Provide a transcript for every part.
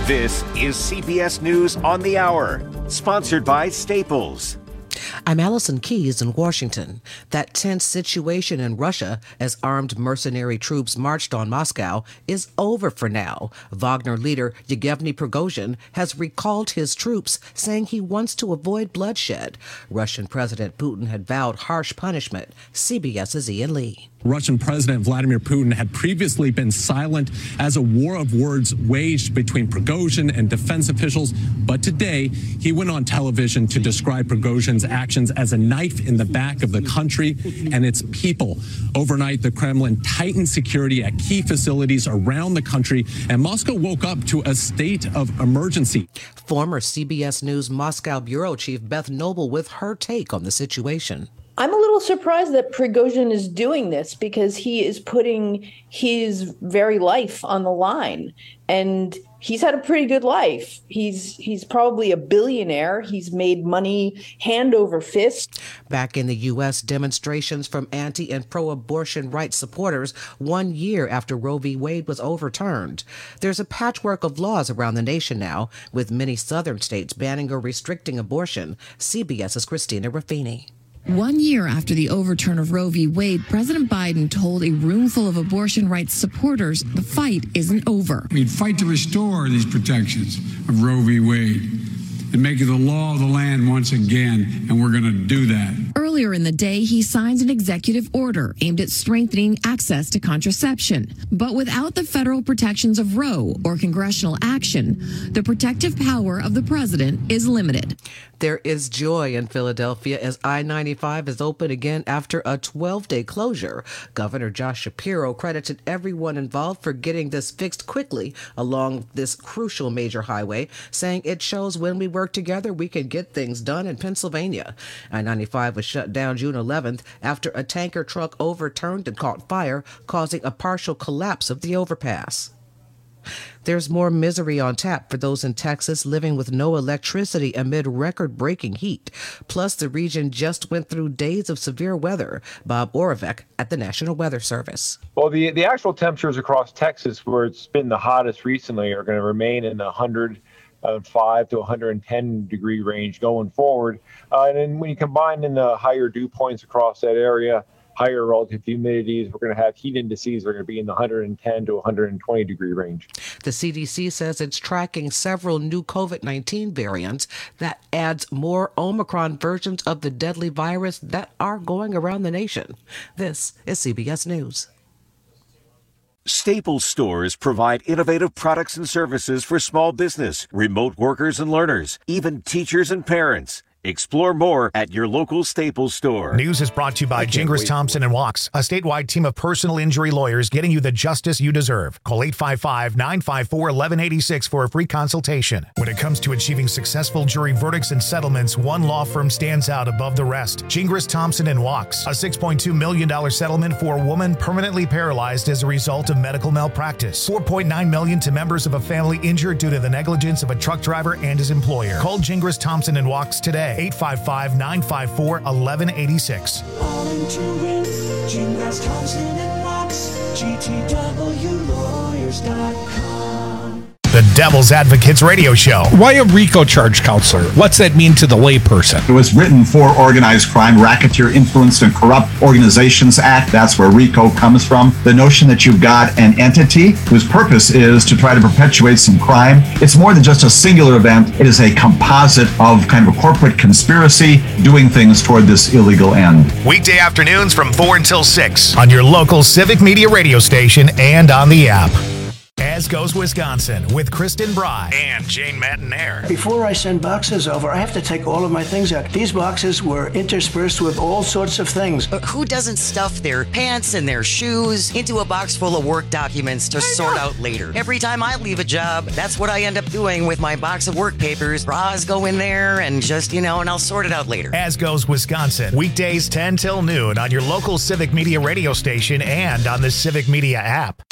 This is CBS News on the Hour, sponsored by Staples. I'm Allison Keyes in Washington. That tense situation in Russia as armed mercenary troops marched on Moscow is over for now. Wagner leader Yevgeny Prigozhin has recalled his troops, saying he wants to avoid bloodshed. Russian President Putin had vowed harsh punishment. CBS's Ian Lee. Russian President Vladimir Putin had previously been silent as a war of words waged between Prigozhin and defense officials. But today, he went on television to describe Prigozhin's actions as a knife in the back of the country and its people. Overnight, the Kremlin tightened security at key facilities around the country, and Moscow woke up to a state of emergency. Former CBS News Moscow bureau chief Beth Noble with her take on the situation. I'm a little surprised that Prigozhin is doing this because he is putting his very life on the line. And he's had a pretty good life. He's probably a billionaire. He's made money hand over fist. Back in the U.S., demonstrations from anti- and pro-abortion rights supporters 1 year after Roe v. Wade was overturned. There's a patchwork of laws around the nation now, with many southern states banning or restricting abortion. CBS's Christina Raffini. 1 year after the overturn of Roe v. Wade, President Biden told a room full of abortion rights supporters the fight isn't over. We'd fight to restore these protections of Roe v. Wade and make it the law of the land once again, and we're going to do that. Earlier in the day, he signed an executive order aimed at strengthening access to contraception. But without the federal protections of Roe or congressional action, the protective power of the president is limited. There is joy in Philadelphia as I-95 is open again after a 12-day closure. Governor Josh Shapiro credited everyone involved for getting this fixed quickly along this crucial major highway, saying it shows when we work together, we can get things done in Pennsylvania. I-95 was shut down June 11th after a tanker truck overturned and caught fire, causing a partial collapse of the overpass. There's more misery on tap for those in Texas living with no electricity amid record-breaking heat. Plus, the region just went through days of severe weather. Bob Oravec at the National Weather Service. Well, the actual temperatures across Texas, where it's been the hottest recently, are going to remain in the 105 to 110 degree range going forward. And then when you combine in the higher dew points across that area, higher relative humidities, we're going to have heat indices that are going to be in the 110 to 120 degree range. The CDC says it's tracking several new COVID-19 variants that adds more Omicron versions of the deadly virus that are going around the nation. This is CBS News. Staples stores provide innovative products and services for small business, remote workers and learners, even teachers and parents. Explore more at your local Staples store. News is brought to you by Gingras Thompson & Walks, a statewide team of personal injury lawyers getting you the justice you deserve. Call 855-954-1186 for a free consultation. When it comes to achieving successful jury verdicts and settlements, one law firm stands out above the rest. Gingras Thompson & Walks, a $6.2 million settlement for a woman permanently paralyzed as a result of medical malpractice. $4.9 million to members of a family injured due to the negligence of a truck driver and his employer. Call Gingras Thompson & Walks today. 855-954-1186. All into it, Gingras Thompson and Walks, GTWlawyers.com. The Devil's Advocates Radio Show. Why a RICO charge, counselor? What's that mean to the layperson? It was written for Organized Crime, Racketeer Influenced and Corrupt Organizations Act. That's where RICO comes from. The notion that you've got an entity whose purpose is to try to perpetuate some crime. It's more than just a singular event. It is a composite of kind of a corporate conspiracy doing things toward this illegal end. Weekday afternoons from 4 until 6 on your local Civic Media radio station and on the app. As Goes Wisconsin with Kristen Bry and Jane Matinaire. Before I send boxes over, I have to take all of my things out. These boxes were interspersed with all sorts of things. Who doesn't stuff their pants and their shoes into a box full of work documents to sort out later? Every time I leave a job, that's what I end up doing with my box of work papers. Bras go in there and just, and I'll sort it out later. As Goes Wisconsin, weekdays 10 till noon on your local Civic Media radio station and on the Civic Media app.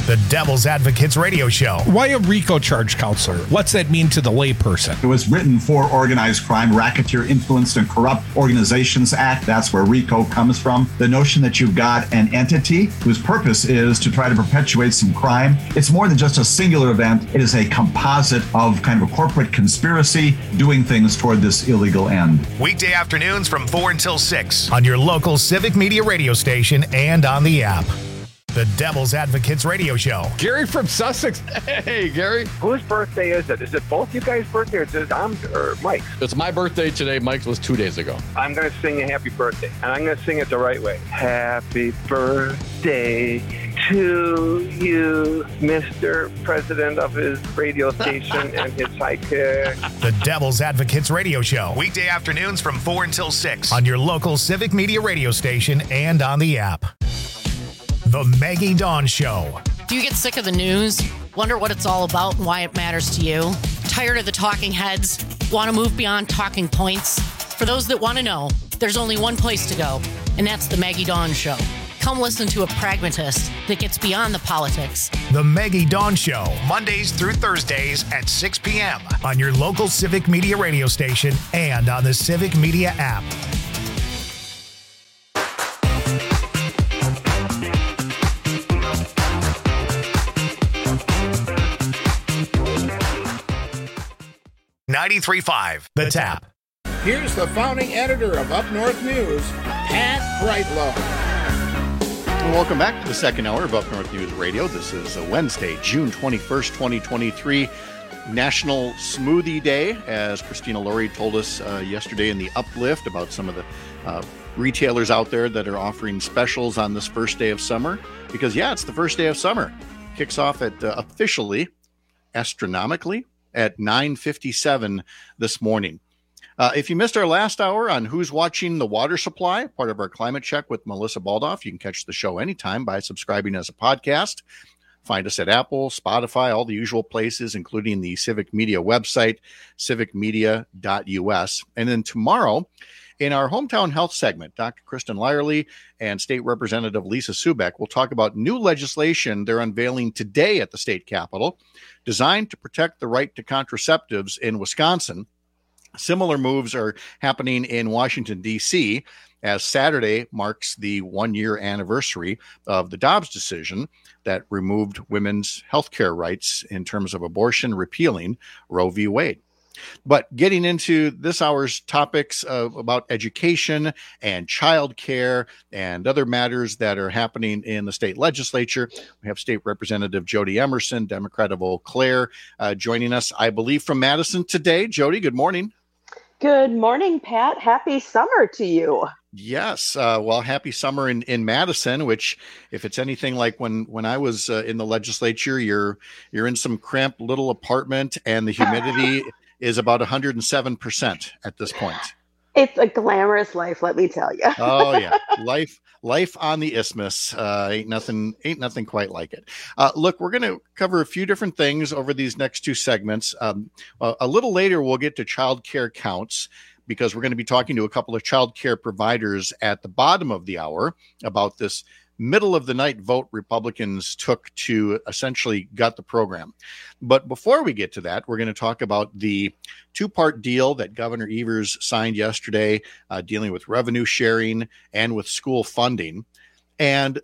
The Devil's Advocates Radio Show. Why a RICO charge, counselor? What's that mean to the layperson? It was written for Organized Crime, Racketeer Influenced and Corrupt Organizations Act. That's where RICO comes from. The notion that you've got an entity whose purpose is to try to perpetuate some crime. It's more than just a singular event. It is a composite of kind of a corporate conspiracy doing things toward this illegal end. Weekday afternoons from 4 until 6 on your local Civic Media radio station and on the app. The Devil's Advocates Radio Show. Gary from Sussex. Hey, Gary. Whose birthday is it? Is it both you guys' birthday or is it Mike's? It's my birthday today. Mike's was 2 days ago. I'm going to sing a happy birthday, and I'm going to sing it the right way. Happy birthday to you, Mr. President of his radio station and his sidekick. The Devil's Advocates Radio Show. Weekday afternoons from 4 until 6 on your local Civic Media radio station and on the app. The Maggie Dawn Show. Do you get sick of the news? Wonder what it's all about and why it matters to you? Tired of the talking heads? Want to move beyond talking points? For those that want to know, there's only one place to go, and that's The Maggie Dawn Show. Come listen to a pragmatist that gets beyond the politics. The Maggie Dawn Show, Mondays through Thursdays at 6 p.m. on your local Civic Media radio station and on the Civic Media app. .93.5 The Tap. Here's the founding editor of Up North News, Pat Brightlow. Welcome back to the second hour of Up North News Radio. This is a Wednesday, June 21st, 2023, National Smoothie Day, as Christina Laurie told us yesterday in the Uplift about some of the retailers out there that are offering specials on this first day of summer. Because, yeah, it's the first day of summer. Kicks off at officially, astronomically, at 9:57 this morning. If you missed our last hour on Who's Watching the Water Supply, part of our climate check with Melissa Baldoff, you can catch the show anytime by subscribing as a podcast. Find us at Apple, Spotify, all the usual places, including the Civic Media website, civicmedia.us. And then tomorrow, in our Hometown Health segment, Dr. Kristen Lyerly and State Representative Lisa Subeck will talk about new legislation they're unveiling today at the state capitol, designed to protect the right to contraceptives in Wisconsin. Similar moves are happening in Washington, D.C., as Saturday marks the one-year anniversary of the Dobbs decision that removed women's health care rights in terms of abortion, repealing Roe v. Wade. But getting into this hour's topics about education and childcare and other matters that are happening in the state legislature, we have State Representative Jody Emerson, Democrat of Eau Claire, joining us, I believe, from Madison today. Jody, good morning. Good morning, Pat. Happy summer to you. Yes. Well, happy summer in Madison, which, if it's anything like when I was in the legislature, you're in some cramped little apartment and the humidity is about 107% at this point. It's a glamorous life, let me tell you. Oh yeah, life on the isthmus. Ain't nothing quite like it. Look, we're going to cover a few different things over these next two segments. A little later, we'll get to child care counts, because we're going to be talking to a couple of child care providers at the bottom of the hour about this middle of the night vote Republicans took to essentially gut the program. But before we get to that, we're going to talk about the two-part deal that Governor Evers signed yesterday, dealing with revenue sharing and with school funding. And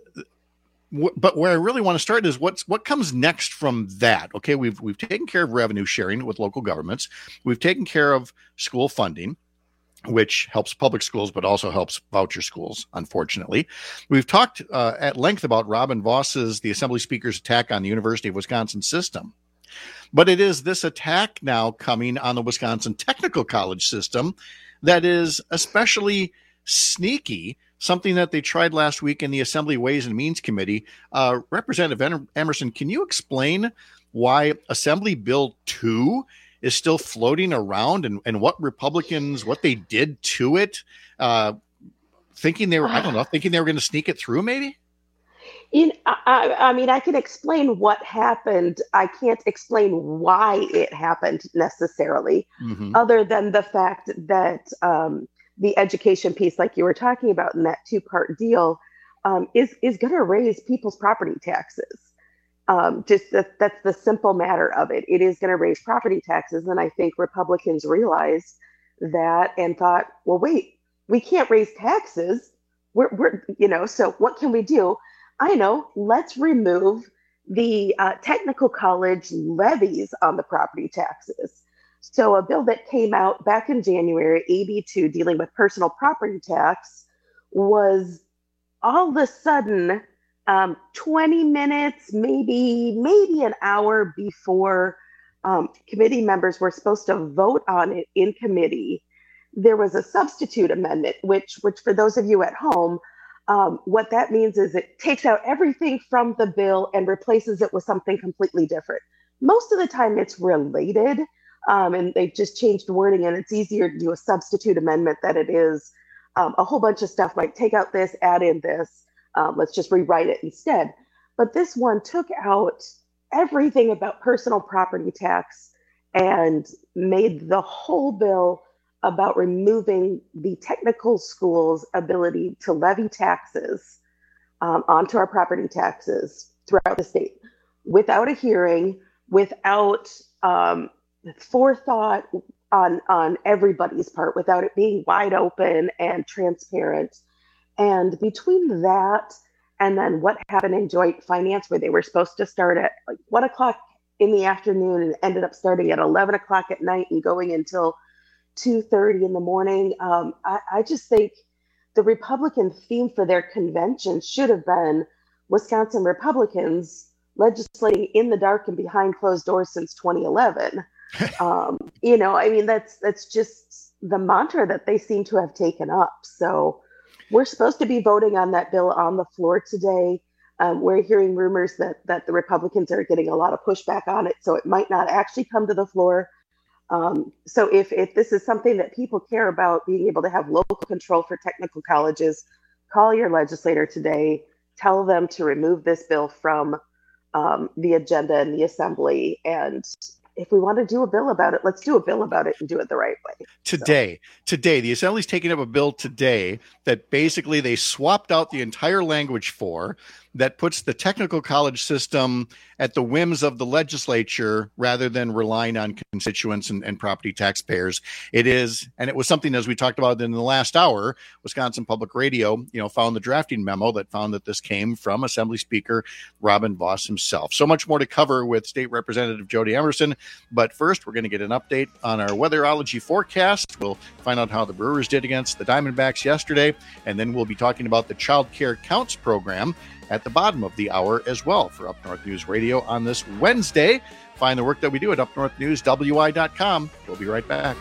but where I really want to start is what comes next from that. Okay, we've taken care of revenue sharing with local governments. We've taken care of school funding, which helps public schools, but also helps voucher schools, unfortunately. We've talked at length about Robin Voss's, the Assembly Speaker's attack on the University of Wisconsin system. But it is this attack now coming on the Wisconsin Technical College system that is especially sneaky, something that they tried last week in the Assembly Ways and Means Committee. Representative Emerson, can you explain why Assembly Bill 2 is still floating around and what Republicans, what they did to it, thinking they were going to sneak it through maybe? I mean, I can explain what happened. I can't explain why it happened necessarily, other than the fact that the education piece, like you were talking about in that two-part deal, is going to raise people's property taxes. That's the simple matter of it. It is going to raise property taxes. And I think Republicans realized that and thought, well, wait, we can't raise taxes. So what can we do? I know, let's remove the technical college levies on the property taxes. So a bill that came out back in January, AB2, dealing with personal property tax, was all of a sudden 20 minutes, maybe an hour before committee members were supposed to vote on it in committee. There was a substitute amendment, which for those of you at home, what that means is it takes out everything from the bill and replaces it with something completely different. Most of the time it's related, and they've just changed wording, and it's easier to do a substitute amendment than it is a whole bunch of stuff like take out this, add in this, let's just rewrite it instead. But this one took out everything about personal property tax and made the whole bill about removing the technical school's ability to levy taxes onto our property taxes throughout the state without a hearing, without forethought on everybody's part, without it being wide open and transparent. And between that and then what happened in joint finance, where they were supposed to start at like 1 o'clock in the afternoon and ended up starting at 11 o'clock at night and going until 2:30 in the morning. I just think the Republican theme for their convention should have been Wisconsin Republicans legislating in the dark and behind closed doors since 2011. That's just the mantra that they seem to have taken up. So we're supposed to be voting on that bill on the floor today. We're hearing rumors that the Republicans are getting a lot of pushback on it, so it might not actually come to the floor. So if this is something that people care about, being able to have local control for technical colleges, call your legislator today, tell them to remove this bill from the agenda in the assembly. And if we want to do a bill about it, let's do a bill about it and do it the right way. Today, the Assembly's taking up a bill today that basically they swapped out the entire language for, that puts the technical college system at the whims of the legislature rather than relying on constituents and property taxpayers. It is, and it was something, as we talked about in the last hour, Wisconsin Public Radio, found the drafting memo that found that this came from Assembly Speaker Robin Vos himself. So much more to cover with State Representative Jody Emerson. But first, we're going to get an update on our weatherology forecast. We'll find out how the Brewers did against the Diamondbacks yesterday, and then we'll be talking about the Child Care Counts program at the bottom of the hour as well for Up North News Radio on this Wednesday. Find the work that we do at upnorthnewswi.com. We'll be right back.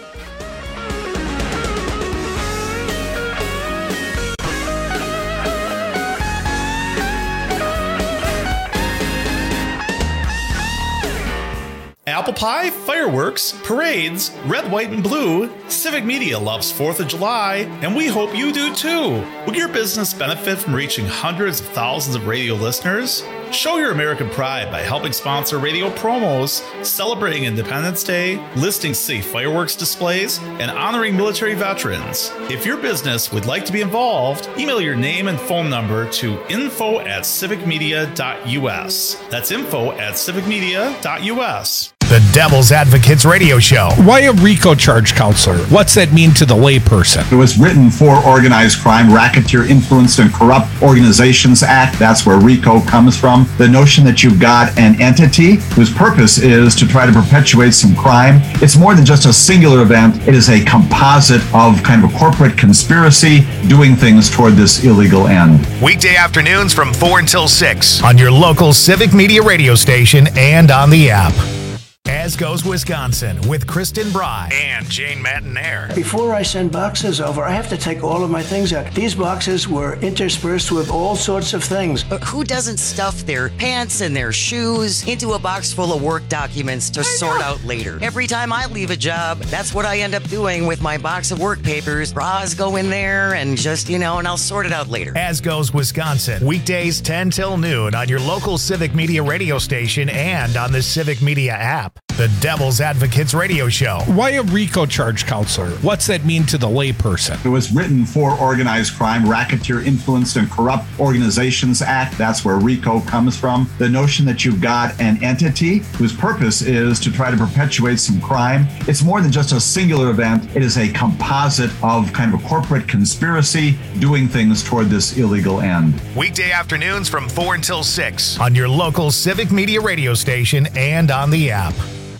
Apple pie, fireworks, parades, red, white, and blue. Civic Media loves 4th of July, and we hope you do too. Will your business benefit from reaching hundreds of thousands of radio listeners? Show your American pride by helping sponsor radio promos, celebrating Independence Day, listing safe fireworks displays, and honoring military veterans. If your business would like to be involved, email your name and phone number to info@civicmedia.us. That's info@civicmedia.us. The Devil's Advocates Radio Show. Why a RICO charge, counselor? What's that mean to the layperson? It was written for Organized Crime, Racketeer, Influenced, and Corrupt Organizations Act. That's where RICO comes from. The notion that you've got an entity whose purpose is to try to perpetuate some crime. It's more than just a singular event. It is a composite of kind of a corporate conspiracy doing things toward this illegal end. Weekday afternoons from 4 until 6 on your local Civic Media radio station and on the app. As Goes Wisconsin with Kristen Bry and Jane Matinaire. Before I send boxes over, I have to take all of my things out. These boxes were interspersed with all sorts of things. Who doesn't stuff their pants and their shoes into a box full of work documents to sort out later? Every time I leave a job, that's what I end up doing with my box of work papers. Bras go in there and just, and I'll sort it out later. As Goes Wisconsin, weekdays 10 till noon on your local Civic Media radio station and on the Civic Media app. the Devil's Advocates Radio Show. Why a RICO charge, counselor? What's that mean to the layperson? It was written for Organized Crime, Racketeer Influenced and Corrupt Organizations Act. That's where RICO comes from. The notion that you've got an entity whose purpose is to try to perpetuate some crime. It's more than just a singular event. It is a composite of kind of a corporate conspiracy doing things toward this illegal end. Weekday afternoons from 4 until 6 on your local Civic Media radio station and on the app.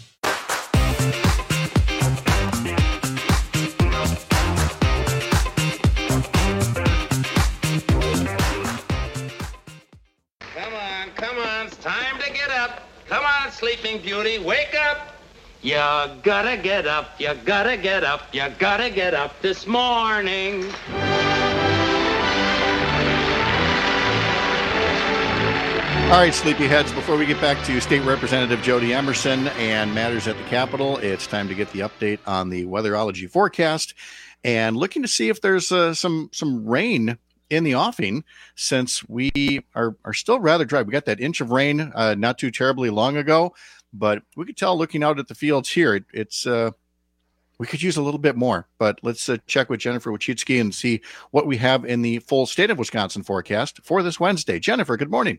Come on, it's time to get up. Come on, Sleeping Beauty, wake up. You gotta get up, you gotta get up, you gotta get up this morning. All right, sleepyheads, before we get back to State Representative Jody Emerson and matters at the Capitol, it's time to get the update on the weatherology forecast and looking to see if there's some rain in the offing, since we are still rather dry. We got that inch of rain not too terribly long ago, but we could tell looking out at the fields here, it's we could use a little bit more. But let's check with Jennifer Wachitsky and see what we have in the full state of Wisconsin forecast for this Wednesday. Jennifer, good morning.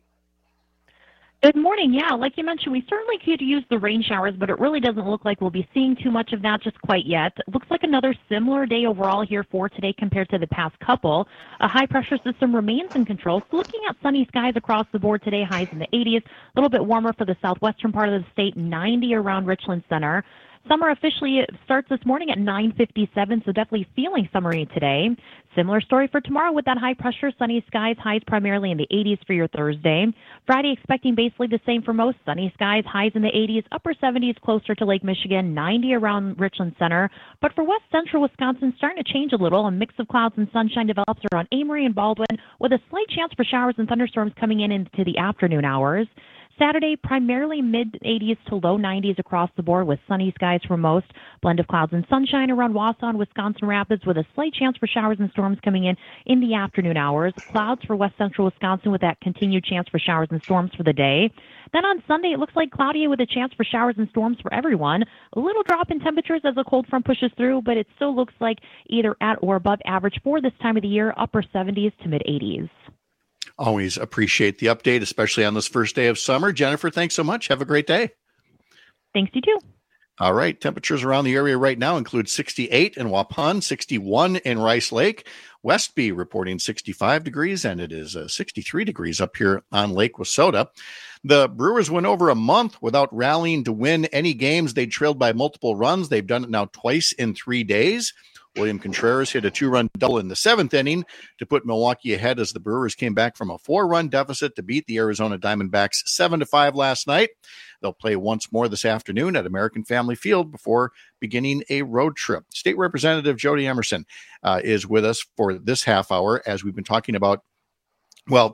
Good morning. Yeah, like you mentioned, we certainly could use the rain showers, but it really doesn't look like we'll be seeing too much of that just quite yet. It looks like another similar day overall here for today compared to the past couple. A high-pressure system remains in control. So looking at sunny skies across the board today, highs in the 80s, a little bit warmer for the southwestern part of the state, 90 around Richland Center. Summer officially starts this morning at 9:57, so definitely feeling summery today. Similar story for tomorrow with that high pressure, sunny skies, highs primarily in the 80s for your Thursday. Friday expecting basically the same for most, sunny skies, highs in the 80s, upper 70s closer to Lake Michigan, 90 around Richland Center. But for west central Wisconsin, starting to change a little. A mix of clouds and sunshine develops around Amory and Baldwin with a slight chance for showers and thunderstorms coming in into the afternoon hours. Saturday, primarily mid-80s to low 90s across the board with sunny skies for most. Blend of clouds and sunshine around Wausau and Wisconsin Rapids with a slight chance for showers and storms coming in the afternoon hours. Clouds for west central Wisconsin with that continued chance for showers and storms for the day. Then on Sunday, it looks like cloudy with a chance for showers and storms for everyone. A little drop in temperatures as a cold front pushes through, but it still looks like either at or above average for this time of the year, upper 70s to mid-80s. Always appreciate the update, especially on this first day of summer. Jennifer, thanks so much. Have a great day. Thanks, you too. All right. Temperatures around the area right now include 68 in Waupun, 61 in Rice Lake, Westby reporting 65 degrees, and it is 63 degrees up here on Lake Wissota. The Brewers went over a month without rallying to win any games. They trailed by multiple runs. They've done it now twice in 3 days. William Contreras hit a 2-run double in the 7th inning to put Milwaukee ahead as the Brewers came back from a 4-run deficit to beat the Arizona Diamondbacks 7-5 last night. They'll play once more this afternoon at American Family Field before beginning a road trip. State Representative Jody Emerson is with us for this half hour as we've been talking about, well,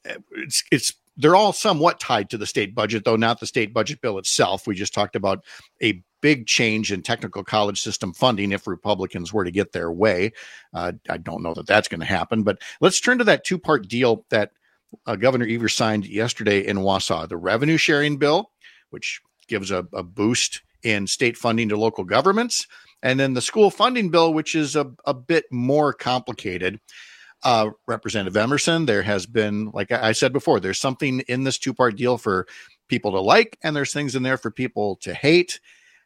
they're all somewhat tied to the state budget, though not the state budget bill itself. We just talked about a big change in technical college system funding if Republicans were to get their way. I don't know that that's going to happen, but let's turn to that 2-part deal that Governor Evers signed yesterday in Wausau. The revenue sharing bill, which gives a boost in state funding to local governments, and then the school funding bill, which is a bit more complicated. Representative Emerson, there has been, like I said before, there's something in this 2-part deal for people to like, and there's things in there for people to hate.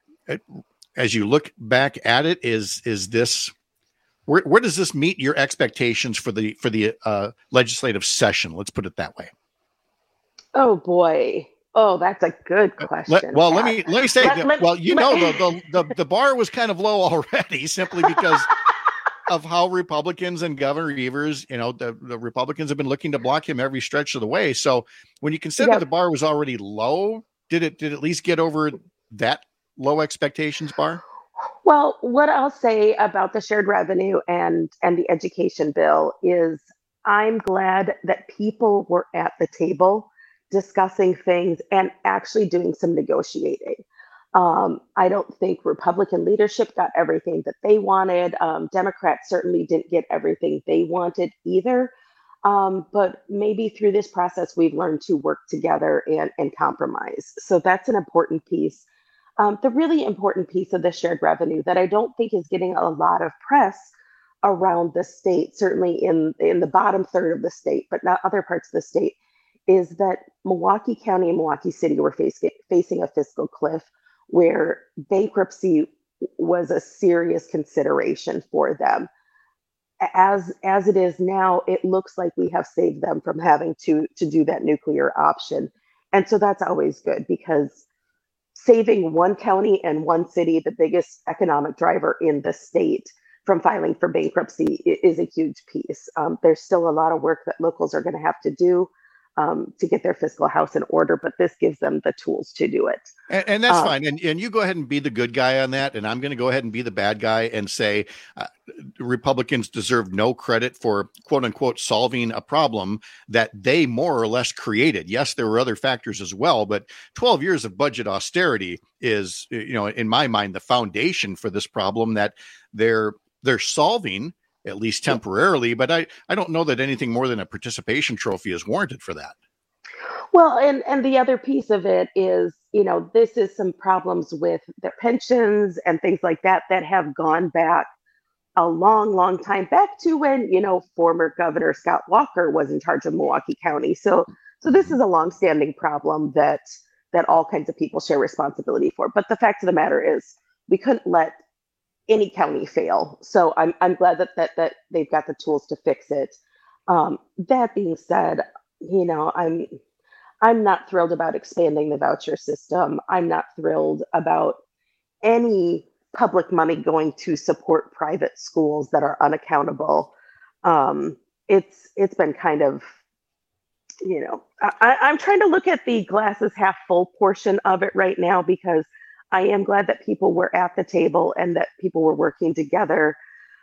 As you look back at it, is this where does this meet your expectations for the legislative session? Let's put it that way. Oh boy. Oh, that's a good question. Let me say, the bar was kind of low already, simply because of how Republicans and Governor Evers, the Republicans have been looking to block him every stretch of the way. So when you consider the bar was already low, did it at least get over that low expectations bar? Well, what I'll say about the shared revenue and the education bill is I'm glad that people were at the table discussing things and actually doing some negotiating. I don't think Republican leadership got everything that they wanted. Democrats certainly didn't get everything they wanted either. But maybe through this process, we've learned to work together and compromise. So that's an important piece. The really important piece of the shared revenue that I don't think is getting a lot of press around the state, certainly in the bottom third of the state, but not other parts of the state, is that Milwaukee County and Milwaukee City were facing a fiscal cliff where bankruptcy was a serious consideration for them. As it is now, it looks like we have saved them from having to do that nuclear option. And so that's always good, because saving one county and one city, the biggest economic driver in the state, from filing for bankruptcy is a huge piece. There's still a lot of work that locals are going to have to do to get their fiscal house in order, but this gives them the tools to do it. And that's fine. And you go ahead and be the good guy on that. And I'm going to go ahead and be the bad guy and say Republicans deserve no credit for, quote unquote, solving a problem that they more or less created. Yes, there were other factors as well, but 12 years of budget austerity is, in my mind, the foundation for this problem that they're solving, at least temporarily, but I don't know that anything more than a participation trophy is warranted for that. Well, and the other piece of it is, this is some problems with their pensions and things like that have gone back a long, long time back to when, former Governor Scott Walker was in charge of Milwaukee County. So this is a longstanding problem that all kinds of people share responsibility for. But the fact of the matter is, we couldn't let any county fail. So I'm glad that they've got the tools to fix it. That being said, I'm not thrilled about expanding the voucher system. I'm not thrilled about any public money going to support private schools that are unaccountable. It's been kind of, I'm trying to look at the glasses half full portion of it right now, because I am glad that people were at the table and that people were working together.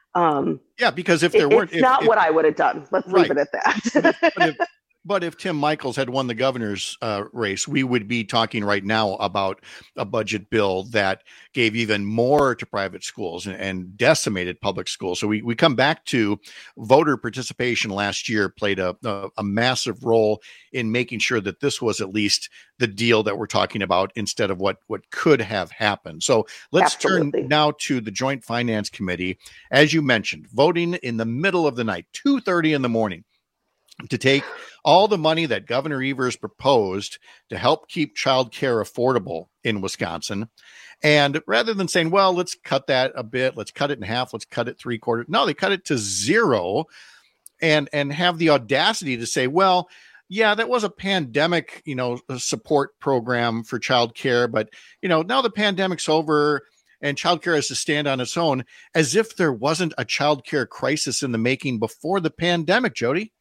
Because if there weren't, it's not what I would have done. Let's leave it at that. But if Tim Michels had won the governor's race, we would be talking right now about a budget bill that gave even more to private schools and decimated public schools. So we come back to voter participation last year played a massive role in making sure that this was at least the deal that we're talking about instead of what could have happened. So let's turn now to the Joint Finance Committee. As you mentioned, voting in the middle of the night, 2:30 in the morning, to take all the money that Governor Evers proposed to help keep childcare affordable in Wisconsin. And rather than saying, well, let's cut that a bit, let's cut it in half, let's cut it 3/4. No, they cut it to zero and have the audacity to say, well, yeah, that was a pandemic, support program for childcare. But, now the pandemic's over and childcare has to stand on its own, as if there wasn't a childcare crisis in the making before the pandemic, Jody.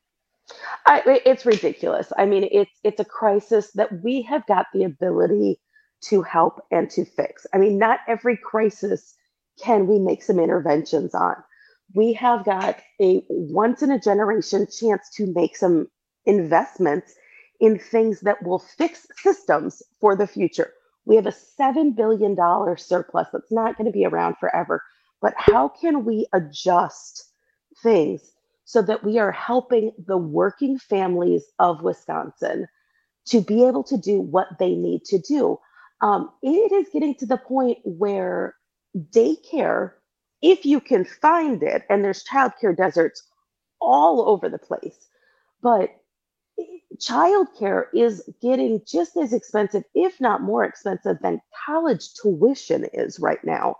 It's ridiculous. I mean, it's a crisis that we have got the ability to help and to fix. I mean, not every crisis can we make some interventions on. We have got a once in a generation chance to make some investments in things that will fix systems for the future. We have a $7 billion surplus that's not going to be around forever. But how can we adjust things so that we are helping the working families of Wisconsin to be able to do what they need to do? It is getting to the point where daycare, if you can find it, and there's childcare deserts all over the place, but childcare is getting just as expensive, if not more expensive, than college tuition is right now.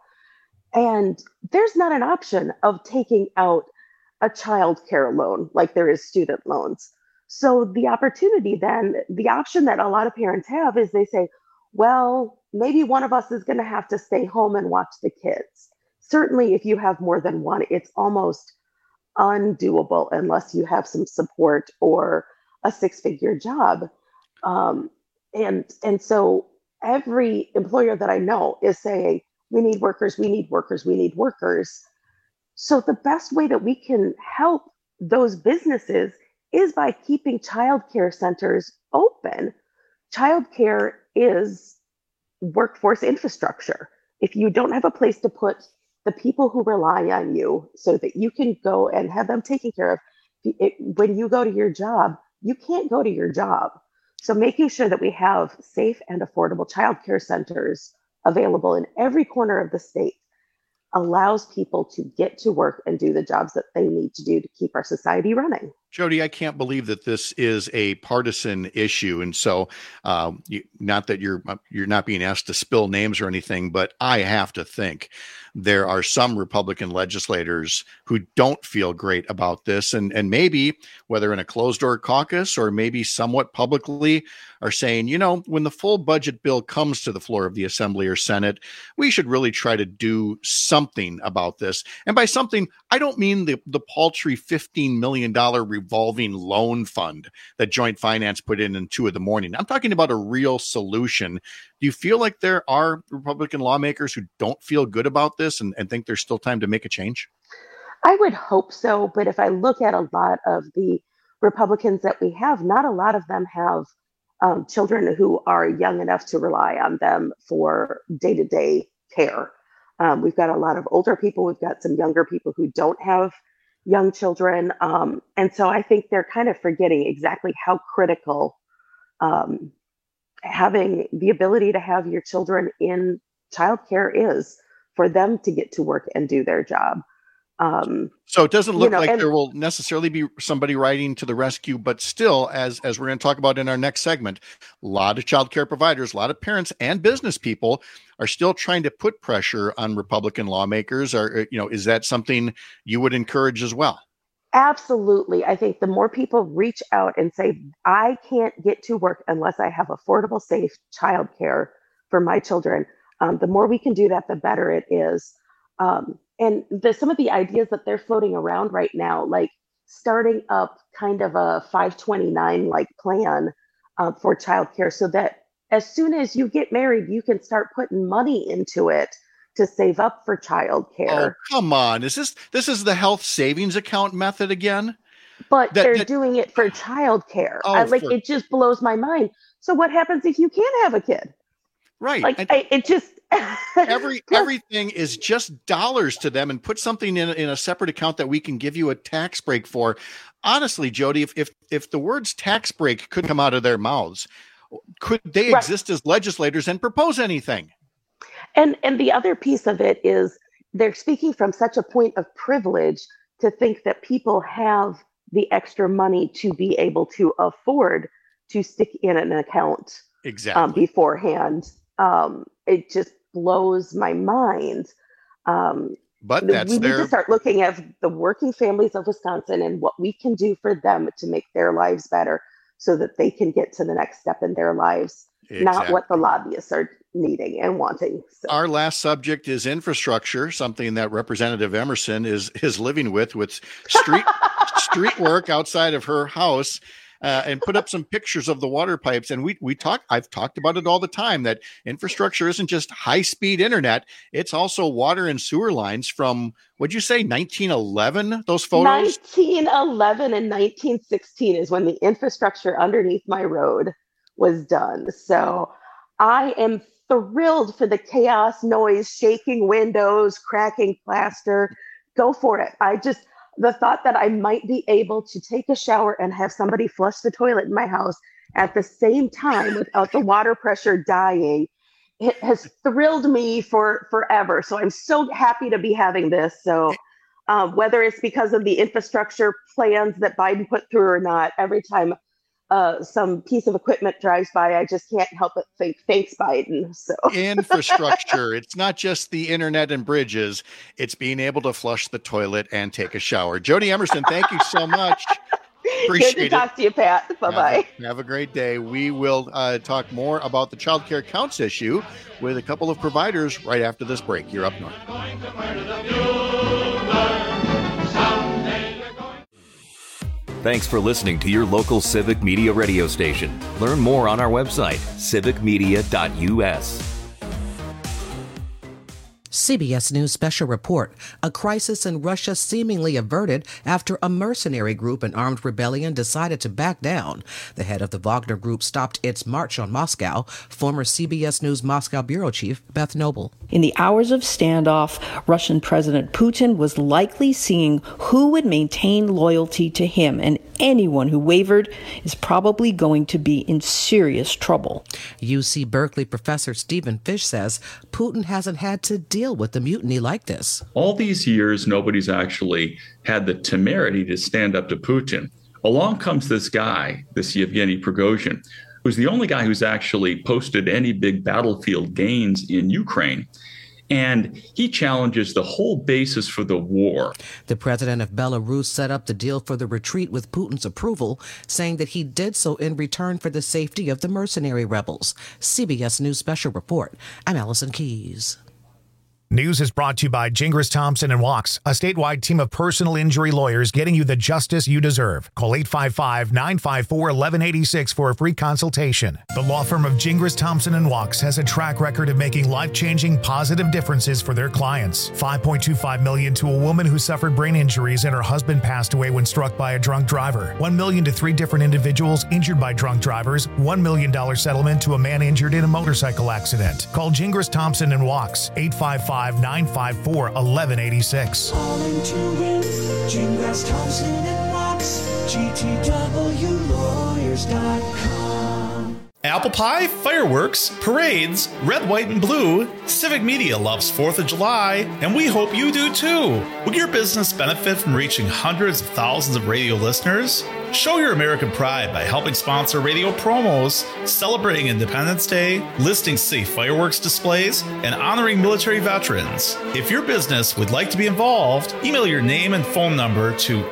And there's not an option of taking out a child care loan like there is student loans. So the opportunity then, the option that a lot of parents have is they say, well, maybe one of us is going to have to stay home and watch the kids. Certainly if you have more than one, it's almost undoable unless you have some support or a six-figure job. And so every employer that I know is saying, we need workers, we need workers, we need workers. So the best way that we can help those businesses is by keeping childcare centers open. Childcare is workforce infrastructure. If you don't have a place to put the people who rely on you so that you can go and have them taken care of, when you go to your job, you can't go to your job. So making sure that we have safe and affordable childcare centers available in every corner of the state allows people to get to work and do the jobs that they need to do to keep our society running. Jody, I can't believe that this is a partisan issue. And so not that you're not being asked to spill names or anything, but I have to think there are some Republican legislators who don't feel great about this. And maybe whether in a closed door caucus or maybe somewhat publicly are saying, when the full budget bill comes to the floor of the Assembly or Senate, we should really try to do something about this. And by something, I don't mean the paltry $15 million revolving loan fund that Joint Finance put in 2 a.m. I'm talking about a real solution. Do you feel like there are Republican lawmakers who don't feel good about this and think there's still time to make a change? I would hope so. But if I look at a lot of the Republicans that we have, not a lot of them have children who are young enough to rely on them for day-to-day care. We've got a lot of older people. We've got some younger people who don't have young children. And so I think they're kind of forgetting exactly how critical having the ability to have your children in childcare is for them to get to work and do their job. So it doesn't look like there will necessarily be somebody riding to the rescue, but still, as we're going to talk about in our next segment, a lot of childcare providers, a lot of parents and business people are still trying to put pressure on Republican lawmakers. Is that something you would encourage as well? Absolutely. I think the more people reach out and say, I can't get to work unless I have affordable, safe childcare for my children, the more we can do that, the better it is. And some of the ideas that they're floating around right now, like starting up kind of a 529 like plan for childcare, so that as soon as you get married, you can start putting money into it to save up for childcare. Oh, come on. This is the health savings account method again? But they're doing it for childcare. It just blows my mind. So what happens if you can't have a kid? Right. It just everything is just dollars to them, and put something in a separate account that we can give you a tax break for. Honestly, Jody, if the words tax break could come out of their mouths, could they exist as legislators and propose anything? And the other piece of it is they're speaking from such a point of privilege to think that people have the extra money to be able to afford to stick in an account beforehand. It just blows my mind. But we need to start looking at the working families of Wisconsin and what we can do for them to make their lives better so that they can get to the next step in their lives, not what the lobbyists are needing and wanting. So. Our last subject is infrastructure, something that Representative Emerson is living with street work outside of her house. And put up some pictures of the water pipes. And I've talked about it all the time, that infrastructure isn't just high-speed internet. It's also water and sewer lines from, what'd you say, 1911, those photos? 1911 and 1916 is when the infrastructure underneath my road was done. So I am thrilled for the chaos, noise, shaking windows, cracking plaster. Go for it. The thought that I might be able to take a shower and have somebody flush the toilet in my house at the same time without the water pressure dying, it has thrilled me forever. So I'm so happy to be having this. So whether it's because of the infrastructure plans that Biden put through or not, every time some piece of equipment drives by, I just can't help but think, thanks, Biden. So infrastructure, it's not just the internet and bridges, it's being able to flush the toilet and take a shower. Jody Emerson, thank you so much. Appreciate Good to talk to you, Pat. Bye-bye. Have a great day. We will talk more about the child care counts issue with a couple of providers right after this break. You're up north. Thanks for listening to your local Civic Media radio station. Learn more on our website, civicmedia.us. CBS News special report. A crisis in Russia seemingly averted after a mercenary group in armed rebellion decided to back down. The head of the Wagner Group stopped its march on Moscow. Former CBS News Moscow bureau chief Beth Noble. In the hours of standoff, Russian President Putin was likely seeing who would maintain loyalty to him, and anyone who wavered is probably going to be in serious trouble. UC Berkeley professor Stephen Fish says Putin hasn't had to deal with a mutiny like this. All these years, nobody's actually had the temerity to stand up to Putin. Along comes this guy, this Yevgeny Prigozhin, who's the only guy who's actually posted any big battlefield gains in Ukraine. And he challenges the whole basis for the war. The president of Belarus set up the deal for the retreat with Putin's approval, saying that he did so in return for the safety of the mercenary rebels. CBS News Special Report. I'm Allison Keyes. News is brought to you by Gingras Thompson and Walks, a statewide team of personal injury lawyers getting you the justice you deserve. Call 855-954-1186 for a free consultation. The law firm of Gingras Thompson and Walks has a track record of making life-changing positive differences for their clients. $5.25 million to a woman who suffered brain injuries and her husband passed away when struck by a drunk driver. $1 million to 3 different individuals injured by drunk drivers. $1 million settlement to a man injured in a motorcycle accident. Call Gingras Thompson and Walks, 855-954-1186. Calling to win, Gingras Thompson and Walks, GTWlawyers.com. Apple pie, fireworks, parades, red, white, and blue. Civic Media loves 4th of July, and we hope you do too. Will your business benefit from reaching hundreds of thousands of radio listeners? Show your American pride by helping sponsor radio promos, celebrating Independence Day, listing safe fireworks displays, and honoring military veterans. If your business would like to be involved, email your name and phone number to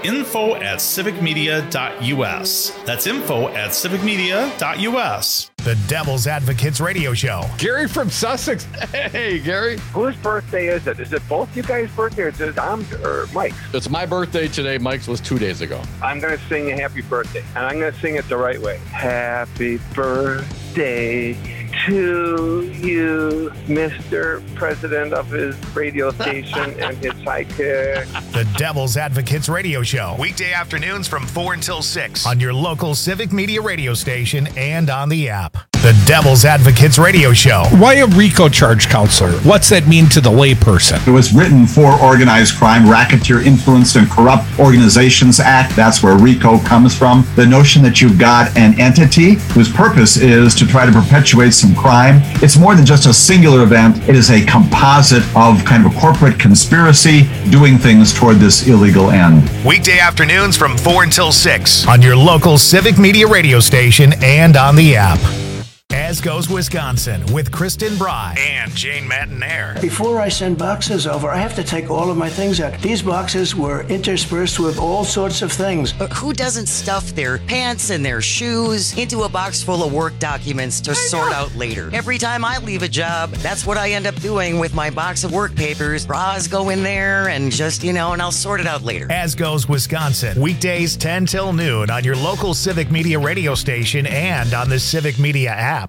info@civicmedia.us. That's info@civicmedia.us. The Devil's Advocates Radio Show. Gary from Sussex. Hey, Gary. Whose birthday is it? Is it both you guys' birthday or is it Tom's or Mike's? It's my birthday today. Mike's was 2 days ago. I'm going to sing a happy birthday, and I'm going to sing it the right way. Happy birthday to you, Mr. President of his radio station and his sidekick. The Devil's Advocates Radio Show. Weekday afternoons from 4 until 6 on your local Civic Media radio station and on the app. The Devil's Advocates Radio Show. Why a RICO charge, counselor? What's that mean to the layperson? It was written for Organized Crime, Racketeer, Influenced, and Corrupt Organizations Act. That's where RICO comes from. The notion that you've got an entity whose purpose is to try to perpetuate some crime. It's more than just a singular event. It is a composite of kind of a corporate conspiracy doing things toward this illegal end. Weekday afternoons from 4 until 6 on your local Civic Media radio station and on the app. As Goes Wisconsin with Kristen Bry and Jane Matinaire. Before I send boxes over, I have to take all of my things out. These boxes were interspersed with all sorts of things. But who doesn't stuff their pants and their shoes into a box full of work documents to sort out later? Every time I leave a job, that's what I end up doing with my box of work papers. Bras go in there and just, and I'll sort it out later. As Goes Wisconsin, weekdays 10 till noon on your local Civic Media radio station and on the Civic Media app.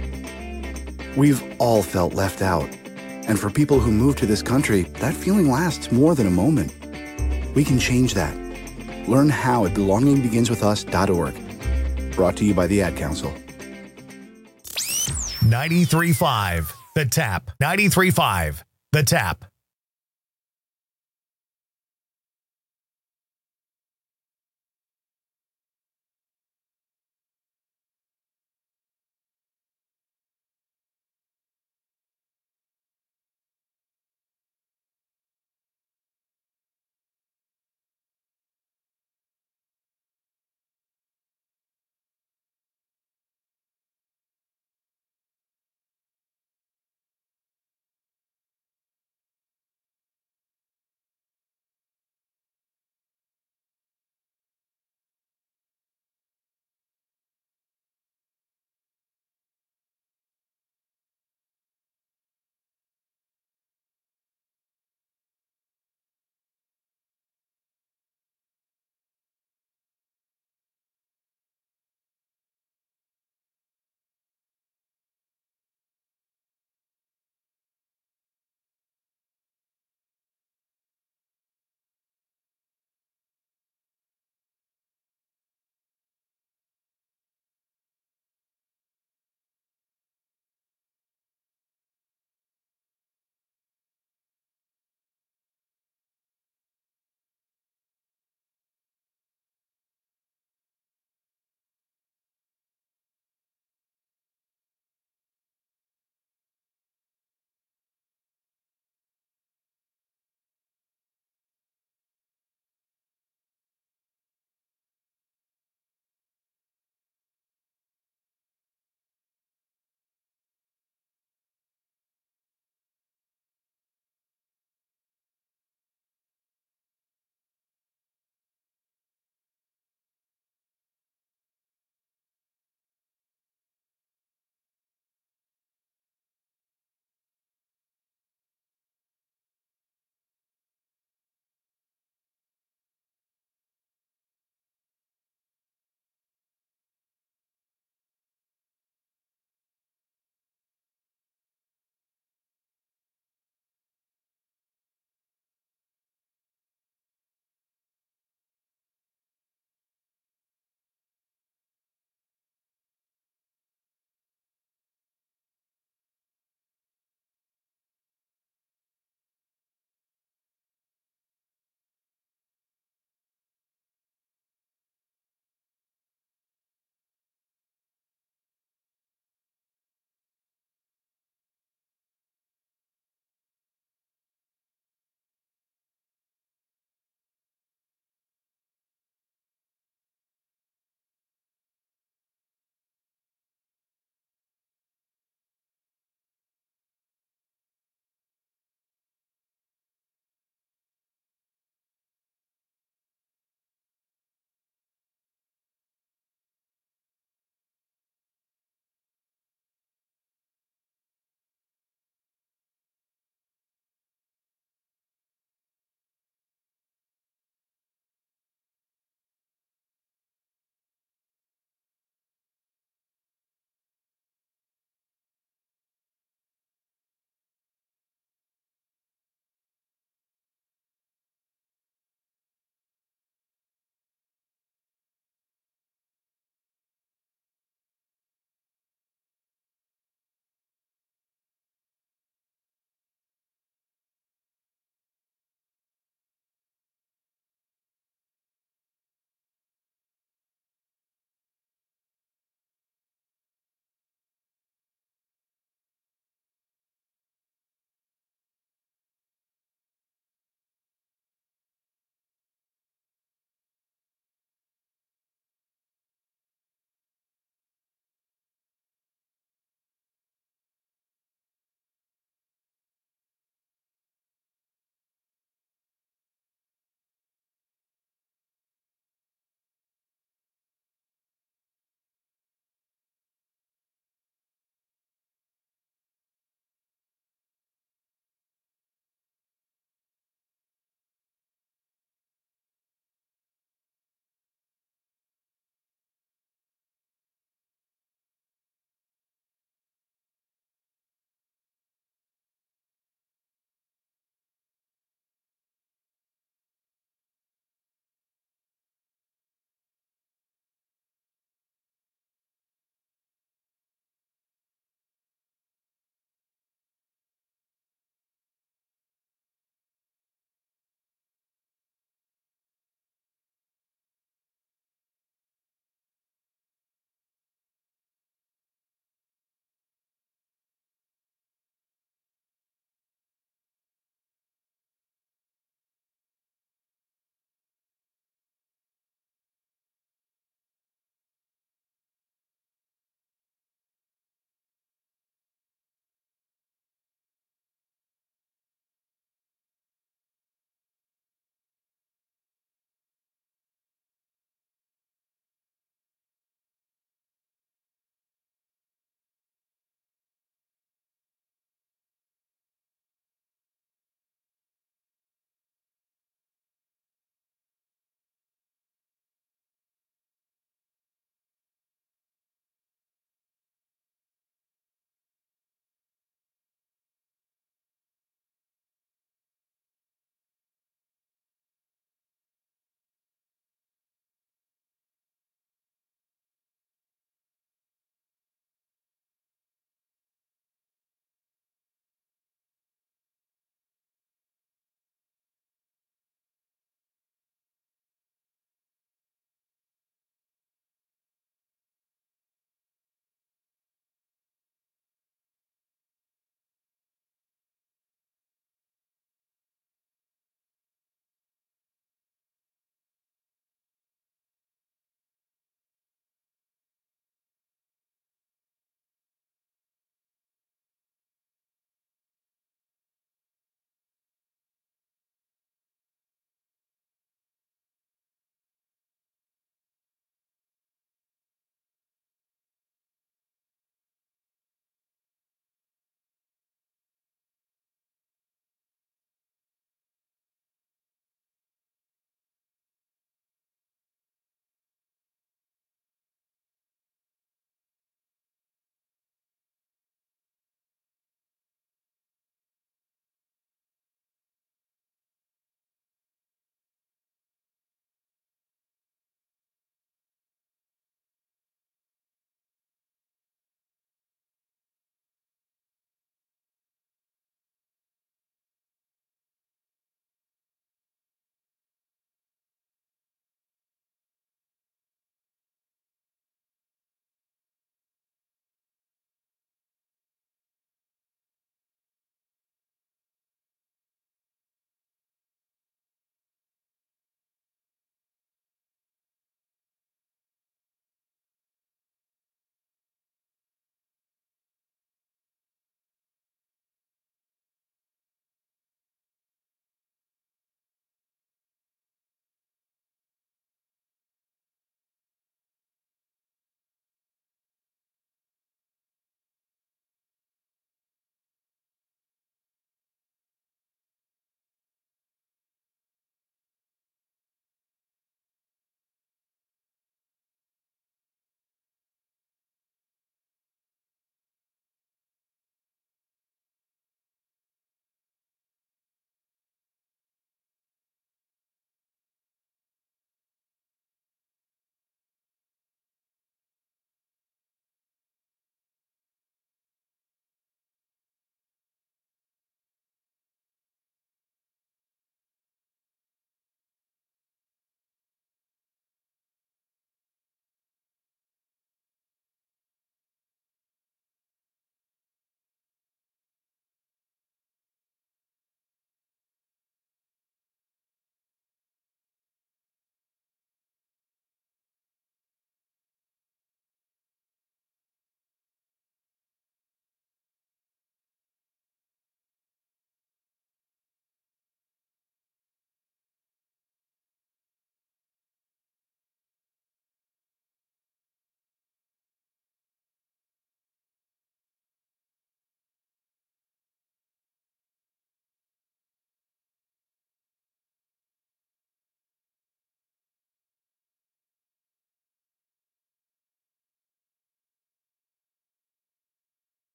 We've all felt left out. And for people who move to this country, that feeling lasts more than a moment. We can change that. Learn how at belongingbeginswithus.org. Brought to you by the Ad Council. 93.5 The Tap. 93.5 The Tap.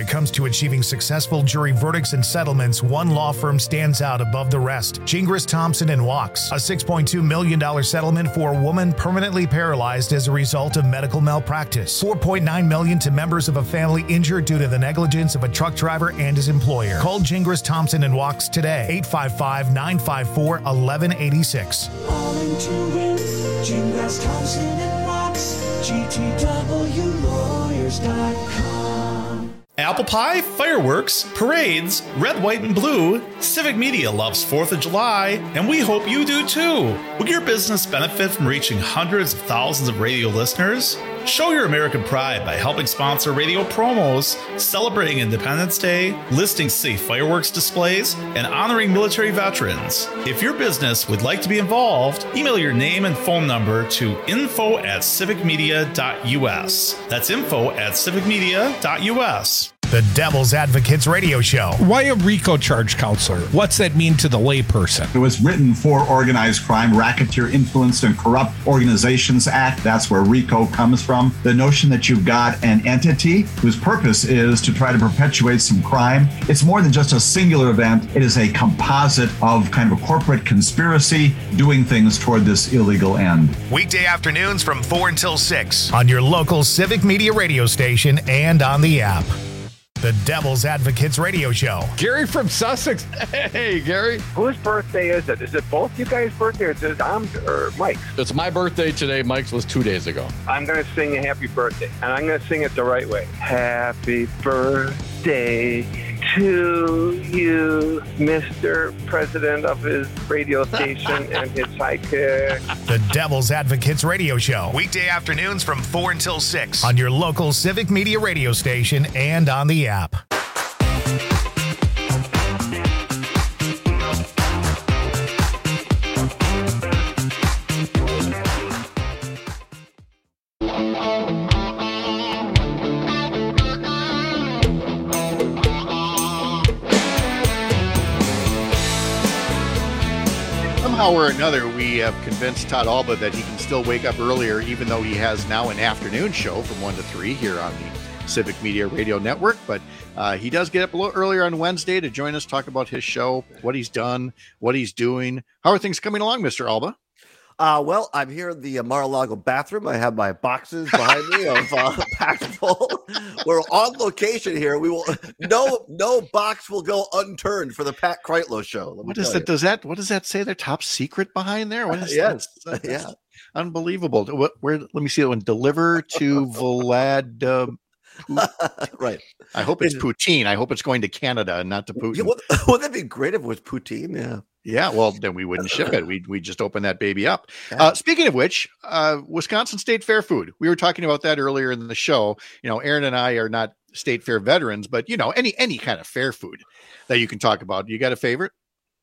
it comes to achieving successful jury verdicts and settlements, one law firm stands out above the rest. Gingras, Thompson & Walks. A $6.2 million settlement for a woman permanently paralyzed as a result of medical malpractice. $4.9 million to members of a family injured due to the negligence of a truck driver and his employer. Call Gingras, Thompson & Walks today. 855-954-1186. All into it. Gingras, Thompson and Walks. GTWlawyers.com. Apple pie, fireworks, parades, red, white, and blue. Civic Media loves 4th of July, and we hope you do too. Will your business benefit from reaching hundreds of thousands of radio listeners? Show your American pride by helping sponsor radio promos, celebrating Independence Day, listing safe fireworks displays, and honoring military veterans. If your business would like to be involved, email your name and phone number to info@civicmedia.us. That's info@civicmedia.us. The Devil's Advocates Radio Show. Why a RICO charge, counselor? What's that mean to the layperson? It was written for Organized Crime, Racketeer Influenced and Corrupt Organizations Act. That's where RICO comes from. The notion that you've got an entity whose purpose is to try to perpetuate some crime. It's more than just a singular event. It is a composite of kind of a corporate conspiracy doing things toward this illegal end. Weekday afternoons from 4 until 6 on your local Civic Media radio station and on the app. The Devil's Advocates Radio Show. Gary from Sussex. Hey, Gary. Whose birthday is it? Is it both you guys' birthday or is it or Mike's? It's my birthday today. Mike's was 2 days ago. I'm going to sing a happy birthday, and I'm going to sing it the right way. Happy birthday to you, Mr. President of his radio station and his sidekick. The Devil's Advocates Radio Show. Weekday afternoons from 4 until 6 on your local Civic Media radio station and on the app. Somehow or another, we have convinced Todd Alba that he can still wake up earlier, even though he has now an afternoon show from 1 to 3 here on the Civic Media Radio Network. But he does get up a little earlier on Wednesday to join us, talk about his show, what he's done, what he's doing. How are things coming along, Mr. Alba? Well, I'm here in the Mar-a-Lago bathroom. I have my boxes behind me of packed full. We're on location here. We will no box will go unturned for the Pat Kreitlow show. What is that? What does that say? Their top secret behind there? What is yes, that? yeah, unbelievable. Where? Let me see that one. Deliver to Vlad. Right. I hope it's poutine. I hope it's going to Canada and not to Putin. Yeah, wouldn't that be great if it was poutine? Yeah. Yeah, well, then we wouldn't ship it. We just open that baby up. Speaking of which, Wisconsin State Fair food. We were talking about that earlier in the show. You know, Aaron and I are not State Fair veterans, but you know, any kind of fair food that you can talk about. You got a favorite?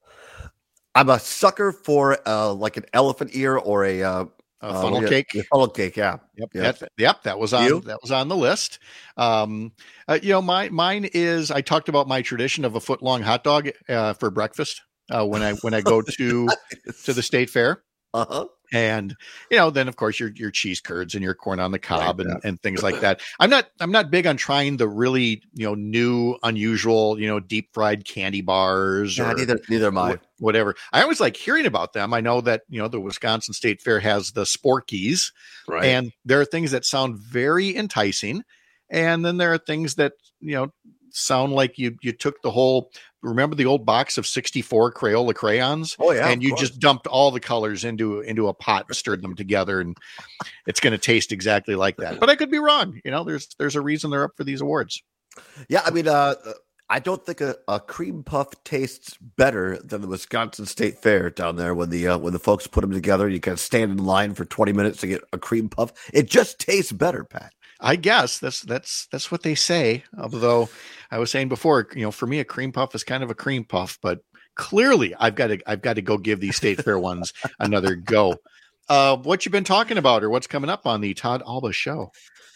I'm a sucker for like an elephant ear or a funnel cake. Funnel cake, yeah. Yep. That was on the list. You know, mine is. I talked about my tradition of a foot-long hot dog for breakfast. When I go to the state fair, and you know, then of course your cheese curds and your corn on the cob and things like that. I'm not big on trying the really new unusual deep fried candy bars. Yeah, neither am I. Whatever. I always like hearing about them. I know that the Wisconsin State Fair has the Sporkies, right? And there are things that sound very enticing, and then there are things that sound like you took the whole. Remember the old box of 64 Crayola crayons? Oh yeah, and you just dumped all the colors into a pot and stirred them together, and it's going to taste exactly like that. But I could be wrong. There's a reason they're up for these awards. Yeah, I mean, I don't think a cream puff tastes better than the Wisconsin State Fair down there when the folks put them together. You kind of stand in line for 20 minutes to get a cream puff. It just tastes better, Pat. I guess that's what they say. Although I was saying before, for me, a cream puff is kind of a cream puff, but clearly I've got to go give these State Fair ones another go. What you been talking about, or what's coming up on the Todd Alba show?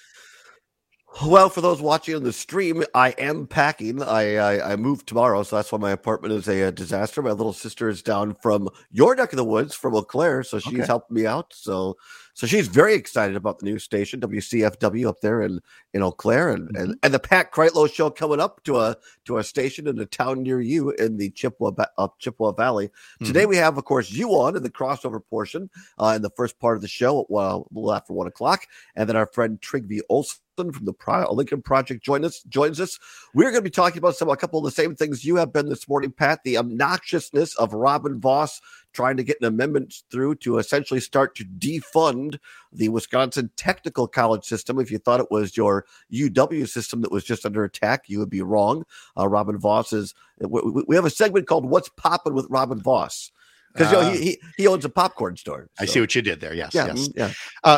Well, for those watching on the stream, I am packing. I moved tomorrow, so that's why my apartment is a disaster. My little sister is down from your neck of the woods, from Eau Claire, so she's helping me out. So So she's very excited about the new station, WCFW, up there in Eau Claire, and the Pat Kreitlow show coming up to a station in a town near you in the Chippewa Valley. Today we have, of course, you on in the crossover portion in the first part of the show, a little after 1 o'clock, and then our friend Trygve Olsen from the Lincoln Project joins us. We're going to be talking about a couple of the same things you have been this morning, Pat. The obnoxiousness of Robin Vos trying to get an amendment through to essentially start to defund the Wisconsin Technical College system. If you thought it was your UW system that was just under attack, you would be wrong. Robin Vos is. We have a segment called "What's Poppin' with Robin Vos." Because he owns a popcorn store. So. I see what you did there. Yes, yeah, yes. Yeah.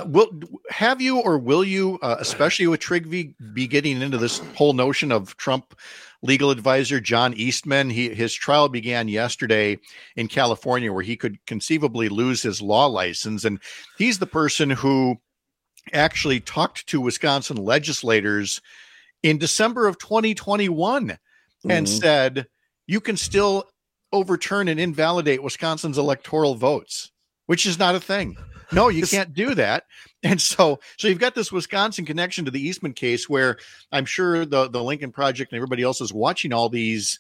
Will you, especially with Trygve, be getting into this whole notion of Trump legal advisor John Eastman? His trial began yesterday in California, where he could conceivably lose his law license, and he's the person who actually talked to Wisconsin legislators in December of 2021 and said, "You can still overturn and invalidate Wisconsin's electoral votes," which is not a thing. No, you can't do that. And so you've got this Wisconsin connection to the Eastman case, where I'm sure the Lincoln Project and everybody else is watching all these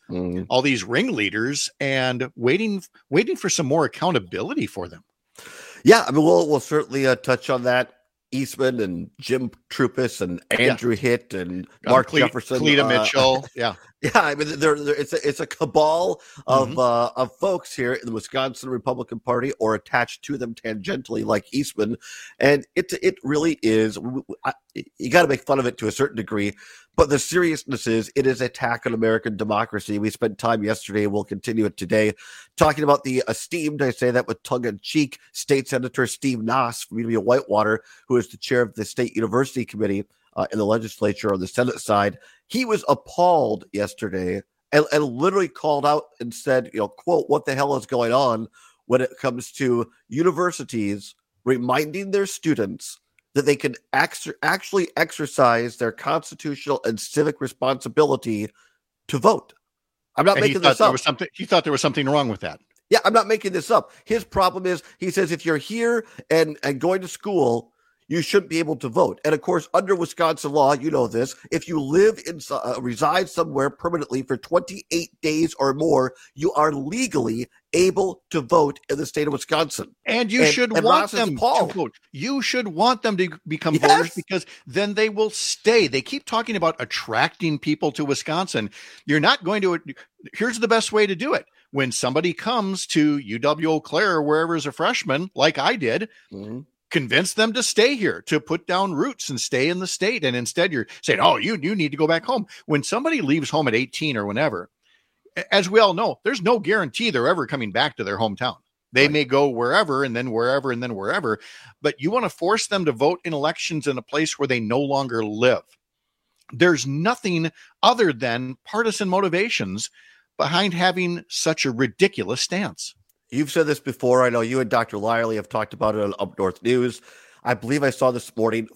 ringleaders and waiting for some more accountability for them. Yeah, I mean, we'll certainly touch on that. Eastman and Jim Trupis and Andrew Hitt and Mark Jefferson, Cleta Mitchell. Yeah. I mean, it's a cabal of folks here in the Wisconsin Republican Party or attached to them tangentially, like Eastman, and it really is. You got to make fun of it to a certain degree, but the seriousness is it is an attack on American democracy. We spent time yesterday, and we'll continue it today, talking about the esteemed, I say that with tongue in cheek, State Senator Steve Nass from University of Whitewater, who is the chair of the State University Committee in the legislature on the Senate side. He was appalled yesterday and literally called out and said, quote, "What the hell is going on when it comes to universities reminding their students that they can actually exercise their constitutional and civic responsibility to vote." I'm not making this up. He thought there was something wrong with that. Yeah, I'm not making this up. His problem is, he says, if you're here and going to school, you shouldn't be able to vote. And of course, under Wisconsin law, you know this, if you reside somewhere permanently for 28 days or more, you are legally able to vote in the state of Wisconsin. And you should want them to vote. You should want them to become voters, because then they will stay. They keep talking about attracting people to Wisconsin. You're not going to. Here's the best way to do it. When somebody comes to UW Eau Claire or wherever as a freshman, like I did, convince them to stay here, to put down roots and stay in the state. And instead you're saying, "Oh, you need to go back home." When somebody leaves home at 18 or whenever, as we all know, there's no guarantee they're ever coming back to their hometown. They may go wherever and then wherever and then wherever, but you want to force them to vote in elections in a place where they no longer live. There's nothing other than partisan motivations behind having such a ridiculous stance. You've said this before. I know you and Dr. Lyerly have talked about it on Up North News. I believe I saw this morning,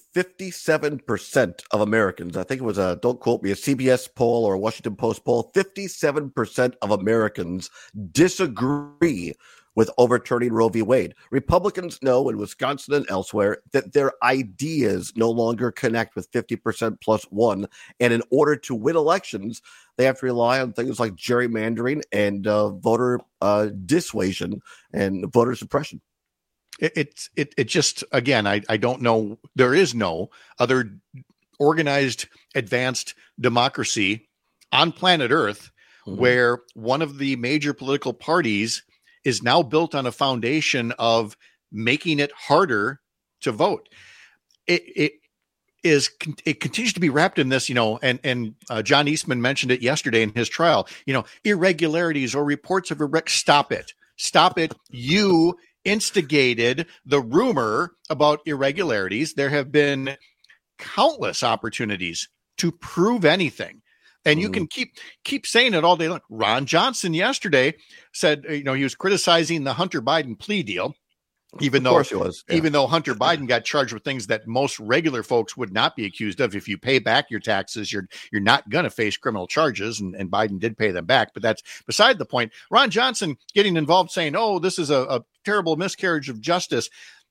57% of Americans, I think it was don't quote me, a CBS poll or a Washington Post poll, 57% of Americans disagree with overturning Roe v. Wade. Republicans know in Wisconsin and elsewhere that their ideas no longer connect with 50% plus one. And in order to win elections, they have to rely on things like gerrymandering and voter dissuasion and voter suppression. It just, again, I don't know. There is no other organized, advanced democracy on planet Earth where one of the major political parties is now built on a foundation of making it harder to vote. It continues to be wrapped in this, and John Eastman mentioned it yesterday in his trial, irregularities or reports of Stop it. You instigated the rumor about irregularities. There have been countless opportunities to prove anything. And you can keep saying it all day long. Ron Johnson yesterday said, he was criticizing the Hunter Biden plea deal, even though Hunter Biden got charged with things that most regular folks would not be accused of. If you pay back your taxes, you're not going to face criminal charges, and Biden did pay them back. But that's beside the point. Ron Johnson getting involved, saying, "Oh, this is a terrible miscarriage of justice."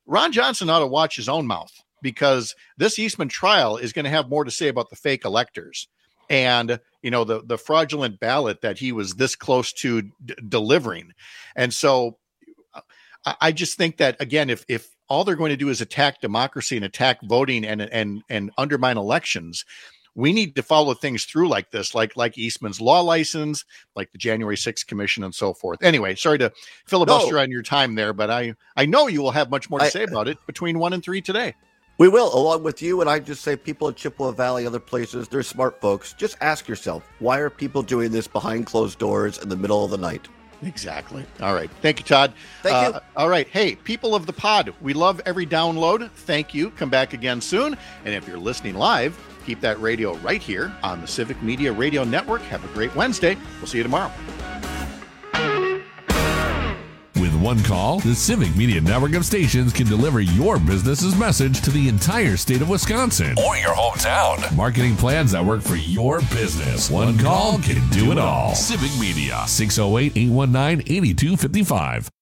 Ron Johnson ought to watch his own mouth, because this Eastman trial is going to have more to say about the fake electors and, the fraudulent ballot that he was this close to delivering. And so I just think that, again, if all they're going to do is attack democracy and attack voting and undermine elections, we need to follow things through like this, like Eastman's law license, like the January 6th commission, and so forth. Anyway, sorry to filibuster on your time there, but I know you will have much more to say about it between 1 and 3 today. We will, along with you. And I just say, people in Chippewa Valley, other places, they're smart folks. Just ask yourself, why are people doing this behind closed doors in the middle of the night? Exactly. All right. Thank you, Todd. Thank you. All right. Hey, people of the pod, we love every download. Thank you. Come back again soon. And if you're listening live, keep that radio right here on the Civic Media Radio Network. Have a great Wednesday. We'll see you tomorrow. With one call, the Civic Media Network of stations can deliver your business's message to the entire state of Wisconsin or your hometown. Marketing plans that work for your business. One call can do it all. Civic Media, 608-819-8255.